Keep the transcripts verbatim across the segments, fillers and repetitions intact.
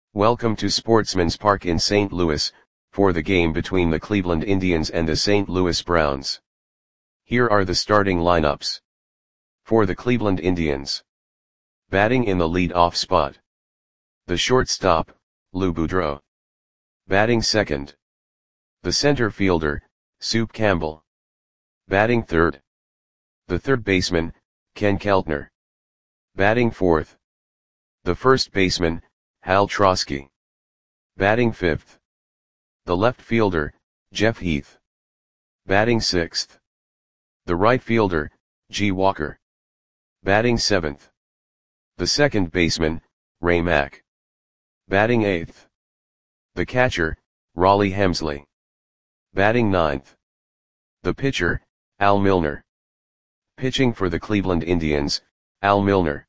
Welcome to Sportsman's Park in Saint Louis, for the game between the Cleveland Indians and the Saint Louis Browns. Here are the starting lineups. For the Cleveland Indians. Batting in the lead-off spot. The shortstop, Lou Boudreau. Batting second. The center fielder, Soup Campbell. Batting third. The third baseman, Ken Keltner. Batting fourth. The first baseman, Hal Trosky. Batting fifth. The left fielder, Jeff Heath. Batting sixth. The right fielder, G. Walker. Batting seventh. The second baseman, Ray Mack. Batting eighth. The catcher, Rollie Hemsley. Batting ninth. The pitcher, Al Milner. Pitching for the Cleveland Indians, Al Milner.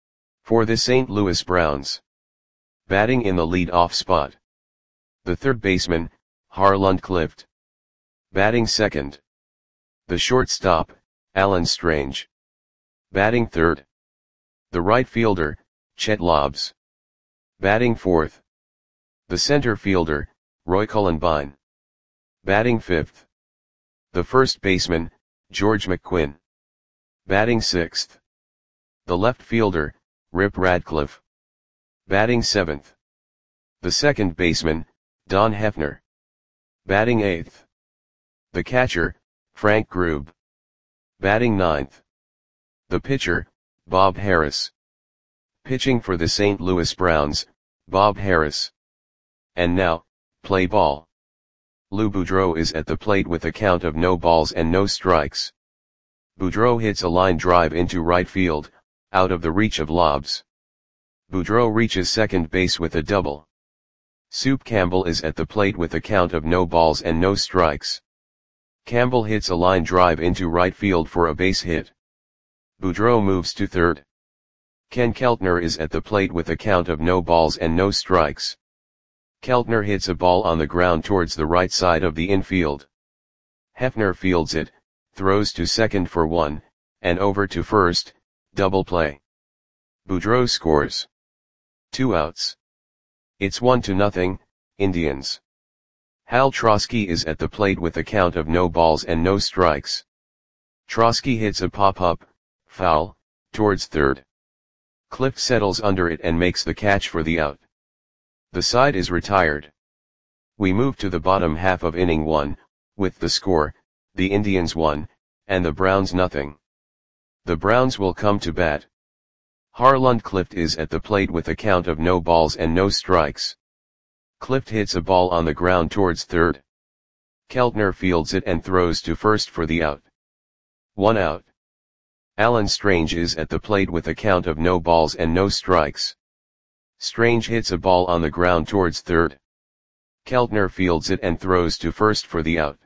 For the Saint Louis Browns. Batting in the lead-off spot. The third baseman, Harland Clift. Batting second. The shortstop, Alan Strange. Batting third. The right fielder, Chet Lobbs. Batting fourth. The center fielder, Roy Cullenbine. Batting fifth. The first baseman, George McQuinn. Batting sixth. The left fielder, Rip Radcliffe. Batting seventh. The second baseman, Don Hefner. Batting eighth. The catcher, Frank Grube. Batting ninth. The pitcher, Bob Harris. Pitching for the Saint Louis Browns, Bob Harris. And now, play ball. Lou Boudreau is at the plate with a count of no balls and no strikes. Boudreau hits a line drive into right field, out of the reach of Lobbs. Boudreau reaches second base with a double. Soup Campbell is at the plate with a count of no balls and no strikes. Campbell hits a line drive into right field for a base hit. Boudreau moves to third. Ken Keltner is at the plate with a count of no balls and no strikes. Keltner hits a ball on the ground towards the right side of the infield. Hefner fields it, throws to second for one, and over to first, double play. Boudreau scores. Two outs. It's one to nothing, Indians. Hal Trosky is at the plate with a count of no balls and no strikes. Trosky hits a pop-up, foul, towards third. Clift settles under it and makes the catch for the out. The side is retired. We move to the bottom half of inning one, with the score, the Indians one, and the Browns nothing. The Browns will come to bat. Harland Clift is at the plate with a count of no balls and no strikes. Clift hits a ball on the ground towards third. Keltner fields it and throws to first for the out. One out. Alan Strange is at the plate with a count of no balls and no strikes. Strange hits a ball on the ground towards third. Keltner fields it and throws to first for the out.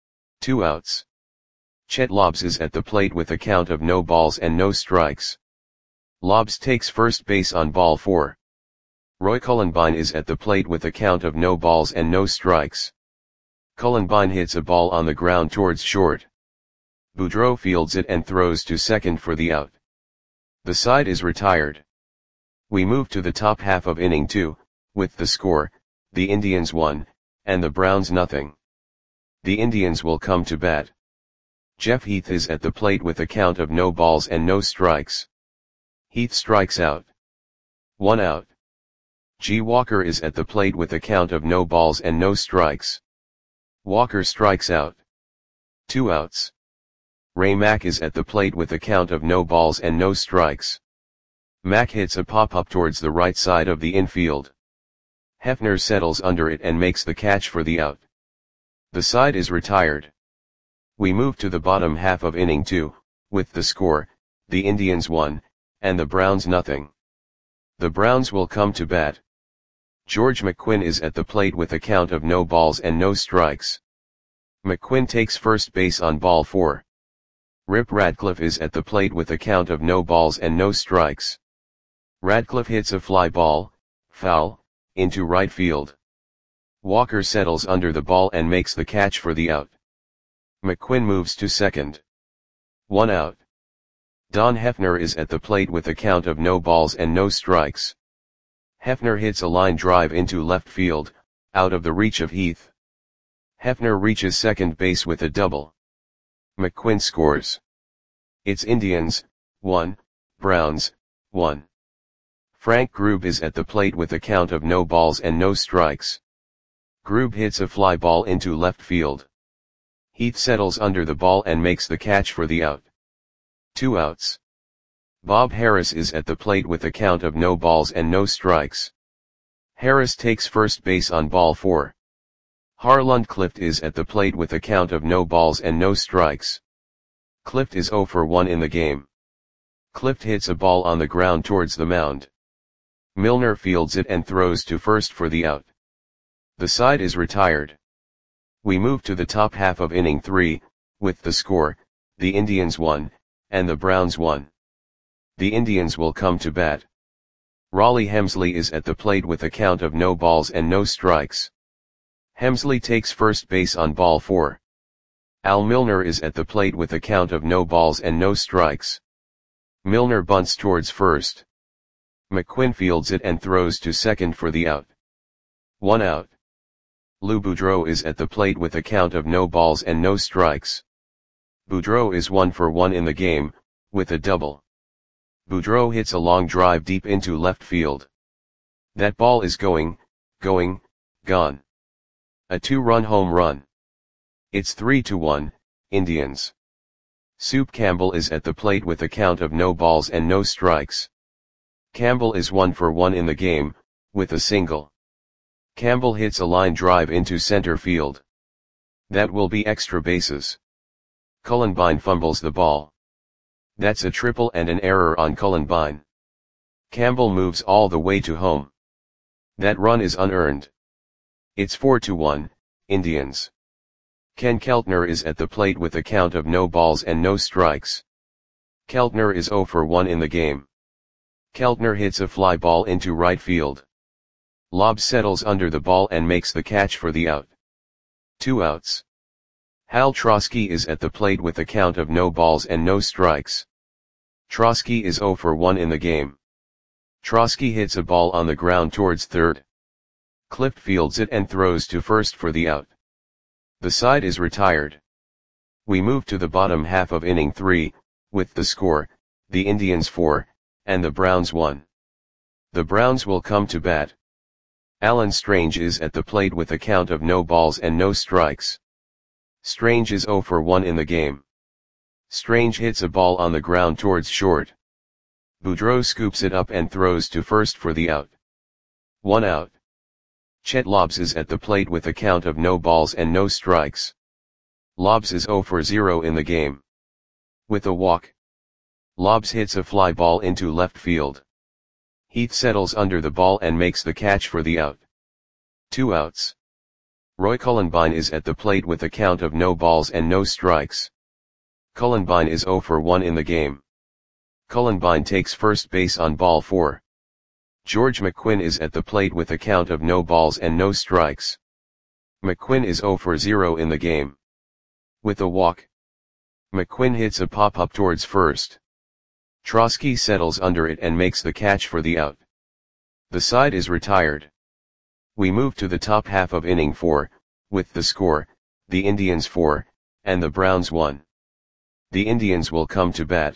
Two outs. Chet Lobbs is at the plate with a count of no balls and no strikes. Lobbs takes first base on ball four. Roy Cullenbine is at the plate with a count of no balls and no strikes. Cullenbine hits a ball on the ground towards short. Boudreau fields it and throws to second for the out. The side is retired. We move to the top half of inning two, with the score, the Indians one, and the Browns nothing. The Indians will come to bat. Jeff Heath is at the plate with a count of no balls and no strikes. Heath strikes out. One out. G. Walker is at the plate with a count of no balls and no strikes. Walker strikes out. Two outs. Ray Mack is at the plate with a count of no balls and no strikes. Mack hits a pop-up towards the right side of the infield. Hefner settles under it and makes the catch for the out. The side is retired. We move to the bottom half of inning two, with the score, the Indians one, and the Browns nothing. The Browns will come to bat. George McQuinn is at the plate with a count of no balls and no strikes. McQuinn takes first base on ball four. Rip Radcliffe is at the plate with a count of no balls and no strikes. Radcliffe hits a fly ball, foul, into right field. Walker settles under the ball and makes the catch for the out. McQuinn moves to second. One out. Don Hefner is at the plate with a count of no balls and no strikes. Hefner hits a line drive into left field, out of the reach of Heath. Hefner reaches second base with a double. McQuinn scores. It's Indians, one, Browns, one. Frank Grube is at the plate with a count of no balls and no strikes. Grube hits a fly ball into left field. Heath settles under the ball and makes the catch for the out. Two outs. Bob Harris is at the plate with a count of no balls and no strikes. Harris takes first base on ball four. Harland Clift is at the plate with a count of no balls and no strikes. Clift is oh for one in the game. Clift hits a ball on the ground towards the mound. Milner fields it and throws to first for the out. The side is retired. We move to the top half of inning three, with the score, the Indians one, and the Browns one. The Indians will come to bat. Raleigh Hemsley is at the plate with a count of no balls and no strikes. Hemsley takes first base on ball four. Al Milner is at the plate with a count of no balls and no strikes. Milner bunts towards first. McQuinn fields it and throws to second for the out. One out. Lou Boudreau is at the plate with a count of no balls and no strikes. Boudreau is one for one in the game, with a double. Boudreau hits a long drive deep into left field. That ball is going, going, gone. A two-run home run. It's three to one, Indians. Soup Campbell is at the plate with a count of no balls and no strikes. Campbell is one for one in the game, with a single. Campbell hits a line drive into center field. That will be extra bases. Cullenbine fumbles the ball. That's a triple and an error on Cullenbine. Campbell moves all the way to home. That run is unearned. It's four to one, Indians. Ken Keltner is at the plate with a count of no balls and no strikes. Keltner is oh for one in the game. Keltner hits a fly ball into right field. Lobb settles under the ball and makes the catch for the out. Two outs. Hal Trosky is at the plate with a count of no balls and no strikes. Trosky is oh for one in the game. Trosky hits a ball on the ground towards third. Clift fields it and throws to first for the out. The side is retired. We move to the bottom half of inning three, with the score, the Indians four, and the Browns one. The Browns will come to bat. Alan Strange is at the plate with a count of no balls and no strikes. Strange is oh for one in the game. Strange hits a ball on the ground towards short. Boudreau scoops it up and throws to first for the out. One out. Chet Lobbs is at the plate with a count of no balls and no strikes. Lobbs is oh for zero in the game. With a walk. Lobbs hits a fly ball into left field. Heath settles under the ball and makes the catch for the out. Two outs. Roy Cullenbine is at the plate with a count of no balls and no strikes. Cullenbine is oh for one in the game. Cullenbine takes first base on ball four. George McQuinn is at the plate with a count of no balls and no strikes. McQuinn is oh for zero in the game. With a walk. McQuinn hits a pop-up towards first. Trosky settles under it and makes the catch for the out. The side is retired. We move to the top half of inning four, with the score, the Indians four, and the Browns one. The Indians will come to bat.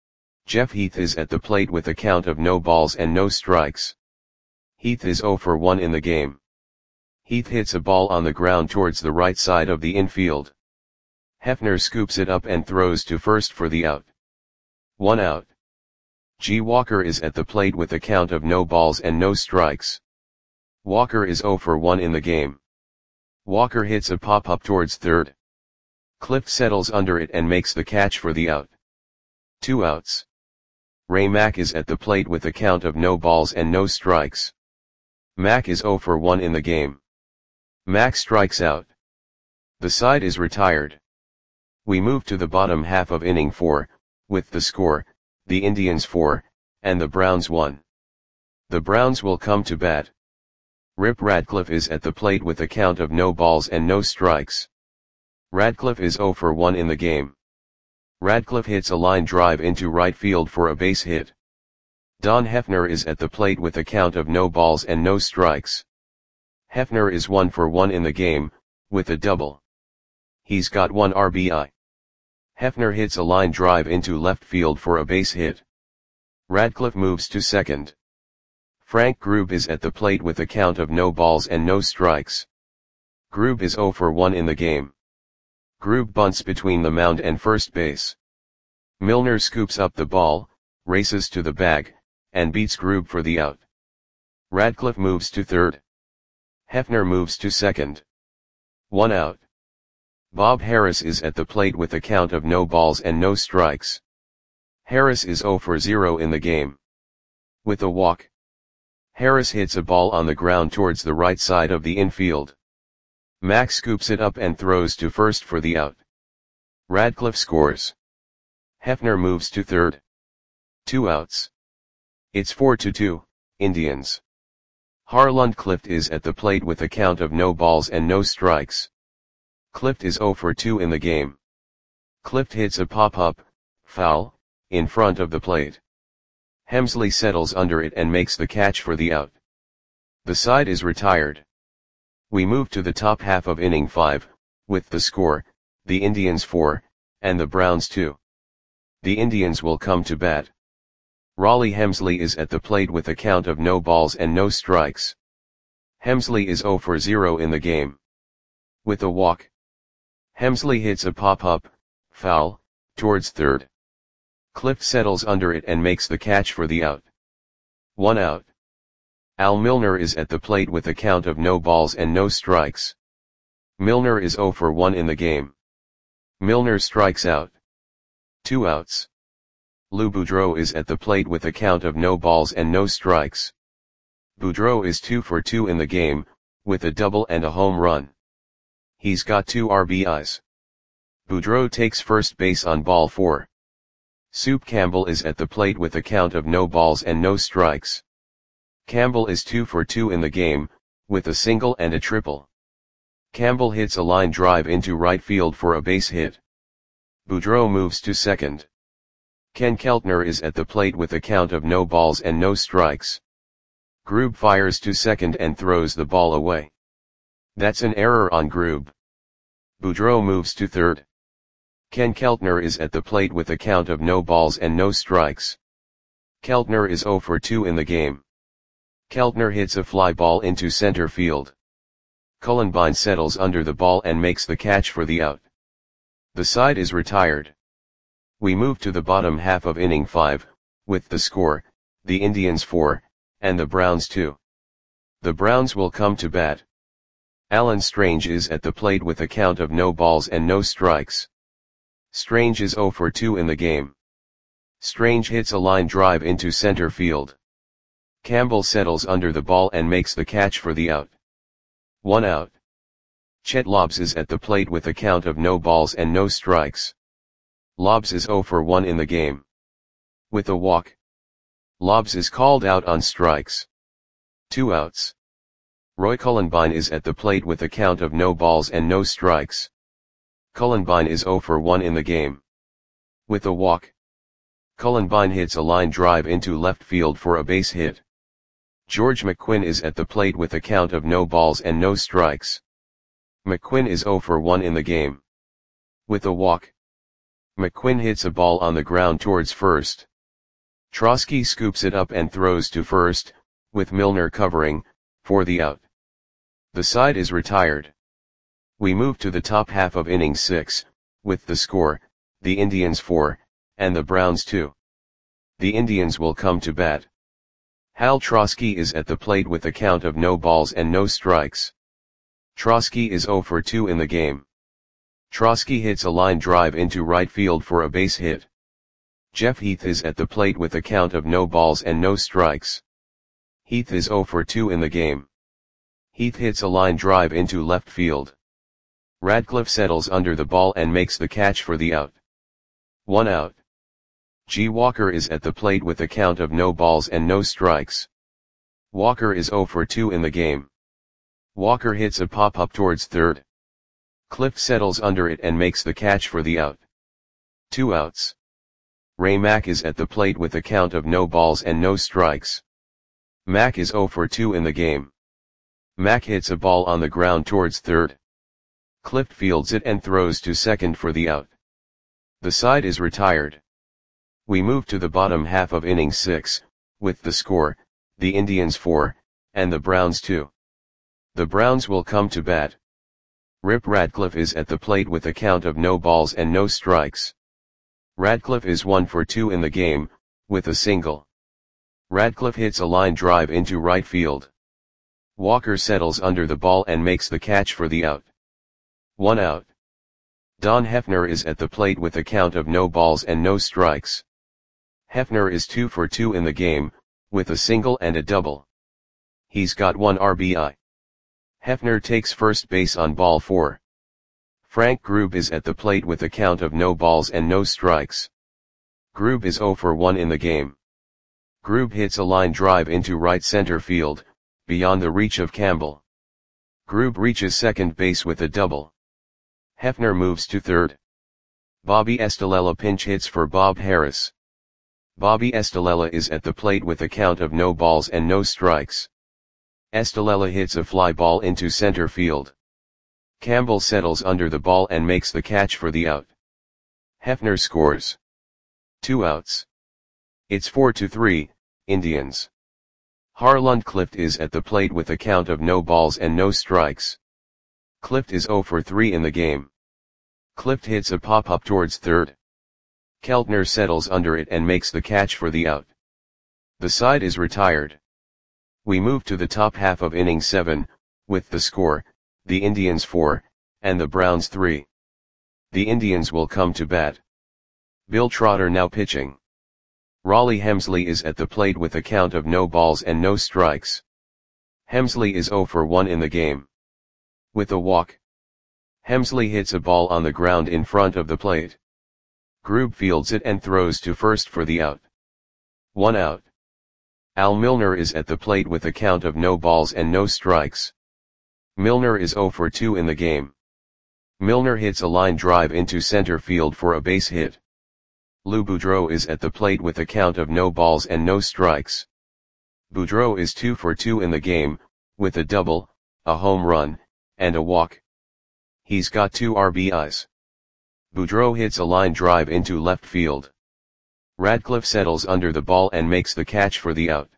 Jeff Heath is at the plate with a count of no balls and no strikes. Heath is oh for one in the game. Heath hits a ball on the ground towards the right side of the infield. Hefner scoops it up and throws to first for the out. One out. G. Walker is at the plate with a count of no balls and no strikes. Walker is oh for one in the game. Walker hits a pop-up towards third. Clift settles under it and makes the catch for the out. Two outs. Ray Mack is at the plate with a count of no balls and no strikes. Mack is oh for one in the game. Mack strikes out. The side is retired. We move to the bottom half of inning four, with the score, the Indians four, and the Browns one. The Browns will come to bat. Rip Radcliffe is at the plate with a count of no balls and no strikes. Radcliffe is oh for one in the game. Radcliffe hits a line drive into right field for a base hit. Don Hefner is at the plate with a count of no balls and no strikes. Hefner is one for one in the game, with a double. He's got one R B I. Hefner hits a line drive into left field for a base hit. Radcliffe moves to second. Frank Grube is at the plate with a count of no balls and no strikes. Grube is zero for one in the game. Grube bunts between the mound and first base. Milner scoops up the ball, races to the bag, and beats Grube for the out. Radcliffe moves to third. Hefner moves to second. One out. Bob Harris is at the plate with a count of no balls and no strikes. Harris is zero for zero in the game. With a walk. Harris hits a ball on the ground towards the right side of the infield. Max scoops it up and throws to first for the out. Radcliffe scores. Hefner moves to third. Two outs. It's four to two, Indians. Harland Clift is at the plate with a count of no balls and no strikes. Clift is zero for two in the game. Clift hits a pop-up, foul, in front of the plate. Hemsley settles under it and makes the catch for the out. The side is retired. We move to the top half of inning five, with the score, the Indians four, and the Browns two. The Indians will come to bat. Raleigh Hemsley is at the plate with a count of no balls and no strikes. Hemsley is zero for zero in the game. With a walk. Hemsley hits a pop-up, foul, towards third. Clift settles under it and makes the catch for the out. One out. Al Milner is at the plate with a count of no balls and no strikes. Milner is zero for one in the game. Milner strikes out. Two outs. Lou Boudreau is at the plate with a count of no balls and no strikes. Boudreau is two for two in the game, with a double and a home run. He's got two R B Is. Boudreau takes first base on ball four. Soup Campbell is at the plate with a count of no balls and no strikes. Campbell is two for two in the game, with a single and a triple. Campbell hits a line drive into right field for a base hit. Boudreau moves to second. Ken Keltner is at the plate with a count of no balls and no strikes. Grube fires to second and throws the ball away. That's an error on Grube. Boudreau moves to third. Ken Keltner is at the plate with a count of no balls and no strikes. Keltner is zero for two in the game. Keltner hits a fly ball into center field. Cullenbine settles under the ball and makes the catch for the out. The side is retired. We move to the bottom half of inning five, with the score, the Indians four, and the Browns two. The Browns will come to bat. Alan Strange is at the plate with a count of no balls and no strikes. Strange is zero for two in the game. Strange hits a line drive into center field. Campbell settles under the ball and makes the catch for the out. One out. Chet Lobbs is at the plate with a count of no balls and no strikes. Lobbs is zero for one in the game. With a walk. Lobbs is called out on strikes. Two outs. Roy Cullenbine is at the plate with a count of no balls and no strikes. Cullenbine is zero for one in the game. With a walk. Cullenbine hits a line drive into left field for a base hit. George McQuinn is at the plate with a count of no balls and no strikes. McQuinn is zero for one in the game. With a walk. McQuinn hits a ball on the ground towards first. Trosky scoops it up and throws to first, with Milner covering, for the out. The side is retired. We move to the top half of inning six, with the score, the Indians four, and the Browns two. The Indians will come to bat. Hal Trosky is at the plate with a count of no balls and no strikes. Trosky is zero for two in the game. Trosky hits a line drive into right field for a base hit. Jeff Heath is at the plate with a count of no balls and no strikes. Heath is zero for two in the game. Heath hits a line drive into left field. Radcliffe settles under the ball and makes the catch for the out. One out. G. Walker is at the plate with a count of no balls and no strikes. Walker is zero for two in the game. Walker hits a pop-up towards third. Clift settles under it and makes the catch for the out. Two outs. Ray Mack is at the plate with a count of no balls and no strikes. Mack is zero for two in the game. Mack hits a ball on the ground towards third. Clift fields it and throws to second for the out. The side is retired. We move to the bottom half of inning six, with the score, the Indians four, and the Browns two. The Browns will come to bat. Rip Radcliffe is at the plate with a count of no balls and no strikes. Radcliffe is one for two in the game, with a single. Radcliffe hits a line drive into right field. Walker settles under the ball and makes the catch for the out. One out. Don Hefner is at the plate with a count of no balls and no strikes. Hefner is two for two in the game, with a single and a double. He's got one R B I. Hefner takes first base on ball four. Frank Grube is at the plate with a count of no balls and no strikes. Grube is zero for one in the game. Grube hits a line drive into right center field, beyond the reach of Campbell. Grube reaches second base with a double. Hefner moves to third. Bobby Estalella pinch hits for Bob Harris. Bobby Estalella is at the plate with a count of no balls and no strikes. Estalella hits a fly ball into center field. Campbell settles under the ball and makes the catch for the out. Hefner scores. Two outs. It's four to three, Indians. Harland Clift is at the plate with a count of no balls and no strikes. Clift is zero for three in the game. Clift hits a pop-up towards third. Keltner settles under it and makes the catch for the out. The side is retired. We move to the top half of inning seven, with the score, the Indians four, and the Browns three. The Indians will come to bat. Bill Trotter now pitching. Raleigh Hemsley is at the plate with a count of no balls and no strikes. Hemsley is zero for one in the game. With a walk. Hemsley hits a ball on the ground in front of the plate. Grube fields it and throws to first for the out. One out. Al Milner is at the plate with a count of no balls and no strikes. Milner is zero for two in the game. Milner hits a line drive into center field for a base hit. Lou Boudreau is at the plate with a count of no balls and no strikes. Boudreau is two for two in the game, with a double, a home run, and a walk. He's got two R B Is. Boudreau hits a line drive into left field. Radcliffe settles under the ball and makes the catch for the out.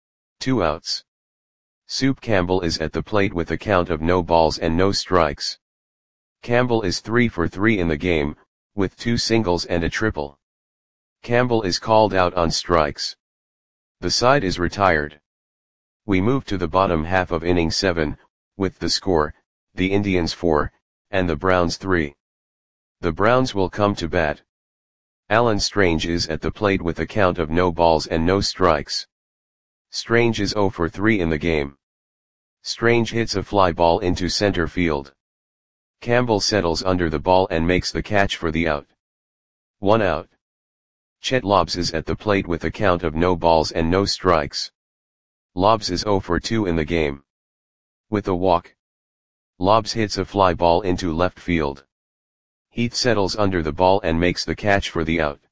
Two outs. Soup Campbell is at the plate with a count of no balls and no strikes. Campbell is three for three in the game, with two singles and a triple. Campbell is called out on strikes. The side is retired. We move to the bottom half of inning seven, with the score, the Indians four, and the Browns three. The Browns will come to bat. Alan Strange is at the plate with a count of no balls and no strikes. Strange is zero for three in the game. Strange hits a fly ball into center field. Campbell settles under the ball and makes the catch for the out. One out. Chet Lobbs is at the plate with a count of no balls and no strikes. Lobbs is zero for two in the game. With a walk. Lobbs hits a fly ball into left field. Heath settles under the ball and makes the catch for the out.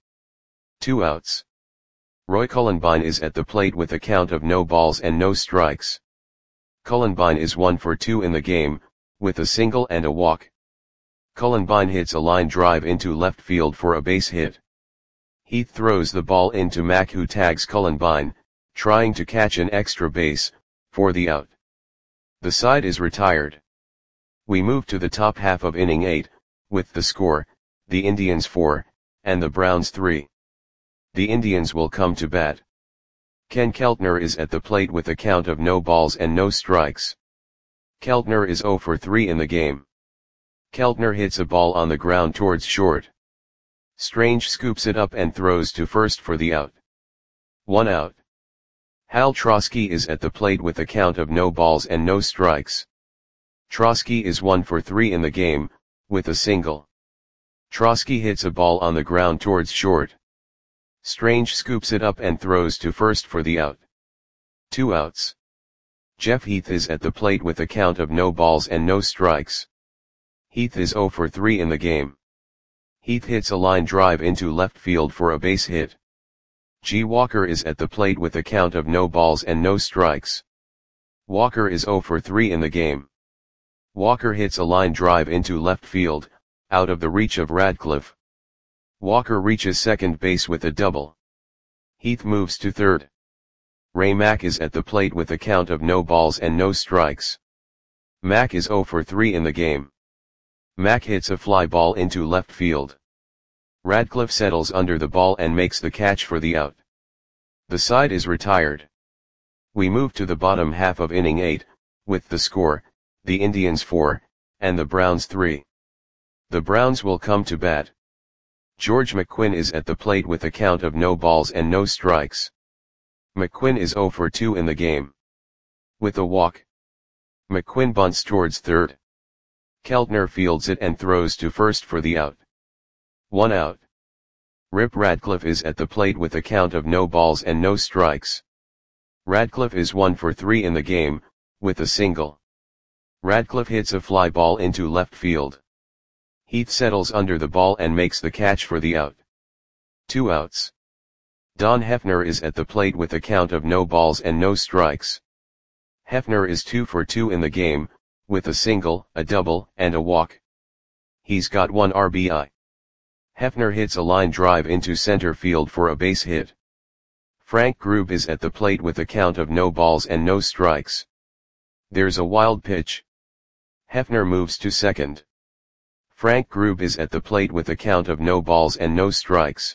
Two outs. Roy Cullenbine is at the plate with a count of no balls and no strikes. Cullenbine is one for two in the game, with a single and a walk. Cullenbine hits a line drive into left field for a base hit. Heath throws the ball into Mack, who tags Cullenbine, trying to catch an extra base, for the out. The side is retired. We move to the top half of inning eight, with the score, the Indians four, and the Browns three. The Indians will come to bat. Ken Keltner is at the plate with a count of no balls and no strikes. Keltner is zero for three in the game. Keltner hits a ball on the ground towards short. Strange scoops it up and throws to first for the out. One out. Hal Trosky is at the plate with a count of no balls and no strikes. Trosky is one for three in the game, with a single. Trosky hits a ball on the ground towards short. Strange scoops it up and throws to first for the out. Two outs. Jeff Heath is at the plate with a count of no balls and no strikes. Heath is zero for three in the game. Heath hits a line drive into left field for a base hit. G. Walker is at the plate with a count of no balls and no strikes. Walker is zero for three in the game. Walker hits a line drive into left field, out of the reach of Radcliffe. Walker reaches second base with a double. Heath moves to third. Ray Mack is at the plate with a count of no balls and no strikes. Mack is zero for three in the game. Mack hits a fly ball into left field. Radcliffe settles under the ball and makes the catch for the out. The side is retired. We move to the bottom half of inning eight, with the score, the Indians four, and the Browns three. The Browns will come to bat. George McQuinn is at the plate with a count of no balls and no strikes. McQuinn is zero for two in the game. With a walk, McQuinn bunts towards third. Keltner fields it and throws to first for the out. One out. Rip Radcliffe is at the plate with a count of no balls and no strikes. Radcliffe is one for three in the game, with a single. Radcliffe hits a fly ball into left field. Heath settles under the ball and makes the catch for the out. Two outs. Don Hefner is at the plate with a count of no balls and no strikes. Hefner is two for two in the game, with a single, a double, and a walk. He's got one R B I. Hefner hits a line drive into center field for a base hit. Frank Grube is at the plate with a count of no balls and no strikes. There's a wild pitch. Hefner moves to second. Frank Grube is at the plate with a count of no balls and no strikes.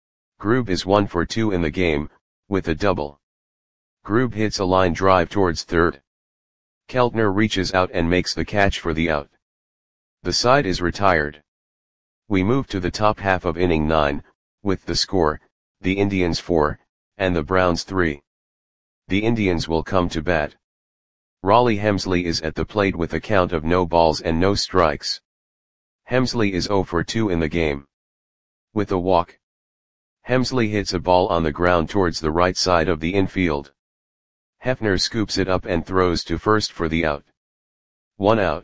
Grube is one for two in the game, with a double. Grube hits a line drive towards third. Keltner reaches out and makes the catch for the out. The side is retired. We move to the top half of inning nine, with the score, the Indians four, and the Browns three. The Indians will come to bat. Raleigh Hemsley is at the plate with a count of no balls and no strikes. Hemsley is zero for two in the game. With a walk, Hemsley hits a ball on the ground towards the right side of the infield. Hefner scoops it up and throws to first for the out. One out.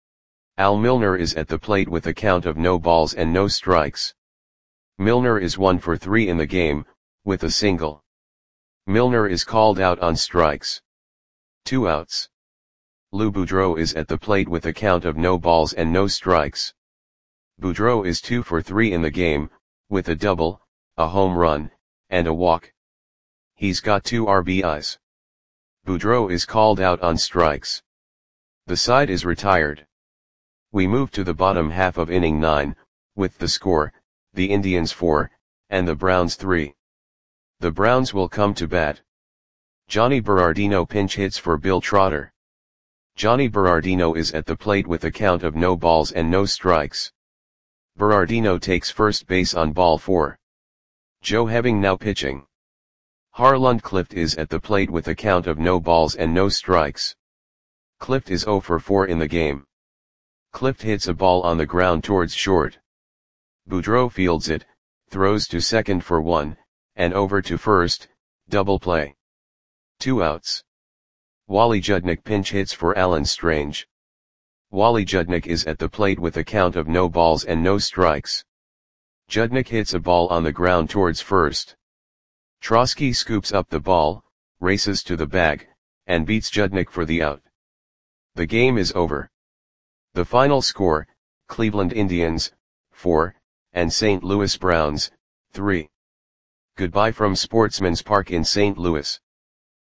Al Milner is at the plate with a count of no balls and no strikes. Milner is one for three in the game, with a single. Milner is called out on strikes. Two outs. Lou Boudreau is at the plate with a count of no balls and no strikes. Boudreau is two for three in the game, with a double, a home run, and a walk. He's got two R B Is. Boudreau is called out on strikes. The side is retired. We move to the bottom half of inning nine, with the score, the Indians four, and the Browns three. The Browns will come to bat. Johnny Berardino pinch hits for Bill Trotter. Johnny Berardino is at the plate with a count of no balls and no strikes. Berardino takes first base on ball four. Joe Heving now pitching. Harland Clift is at the plate with a count of no balls and no strikes. Clift is zero for four in the game. Clift hits a ball on the ground towards short. Boudreau fields it, throws to second for one, and over to first, double play. Two outs. Wally Judnick pinch hits for Alan Strange. Wally Judnick is at the plate with a count of no balls and no strikes. Judnick hits a ball on the ground towards first. Trosky scoops up the ball, races to the bag, and beats Judnick for the out. The game is over. The final score, Cleveland Indians, four, and Saint Louis Browns, three. Goodbye from Sportsman's Park in Saint Louis.